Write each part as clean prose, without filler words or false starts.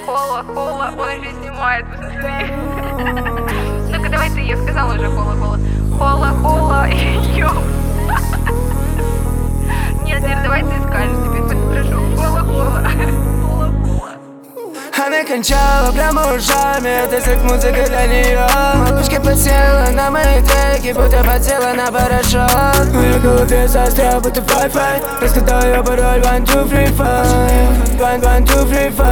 Кола, он еще снимает, посмотри. Ну-ка, давай ты, я сказала уже кола, ёп. Нет, давай ты скажешь теперь, прошу, кола. Она кончала прямо ушами, это как музыка для нее. Малышка подсела на мои треки, будто подсела на порошок. В ее голове застрял, будто Wi-Fi. Раскатал ее пароль 1, 2, 3, 5 1, 2, 3, 5.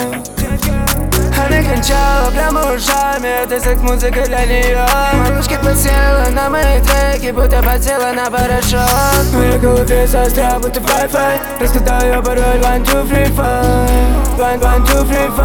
Она кончала прямо ушами, это как музыка для нее. Малышка подсела на мои треки, будто подсела на порошок. В ее голове застрял, будто Wi-Fi. Раскатал ее пароль 1, 2, 3, 5 1, 2, 3, 5.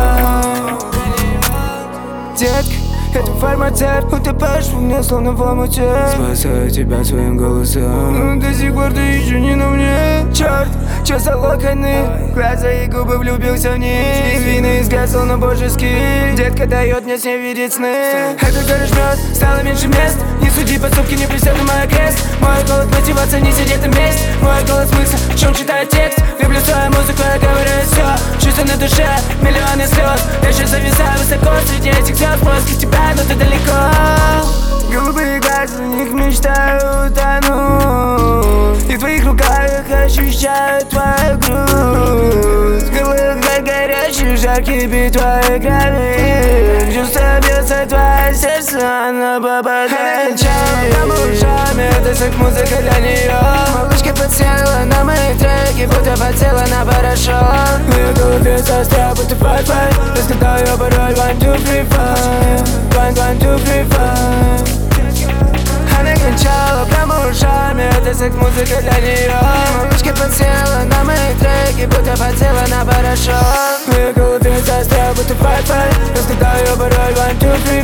Детка, это фармацевт, утопаешь в мне, словно в омуте. Спасаю тебя своим голосом, до сих пор ты еще не на мне. Черт, чё за локоны, глаза и губы, влюбился в них. Вины взгляд, словно божеский. Детка дает мне с ней видеть сны. Этот город жмет, стало меньше мест. Не суди поступки, не преследуй крест. Мой голод мотивация, не сидеть на месте. Мой голод смысл, в чем читаю текст. Люблю свою музыку, я говорю все. Чувства на душе, миллионы слез. Я сейчас зависаю высоко среди этих звезд. Поиски тебя, но ты далеко. Голубые глаза, в них мечтаю утонуть. И в твоих руках я ощущаю твою грудь. Голова горячий, жаркий бит твоей крови. Чувство бьется твое сердце, оно попадает. Прямо ушами, это как музыка для нее. Малышка подсела на мои треки, будто подсела на порошок. В ее голове застрял, будто Wi-Fi. Раскатал ее пароль 1, 2, 3, 5 1, 2, 3, 5. Она кончала прямо ушами, это как музыка для нее. Малышка подсела на мои треки, будто подсела на порошок. В ее голове застрял, будто Wi-Fi. Раскатал ее пароль 1, 2, 3,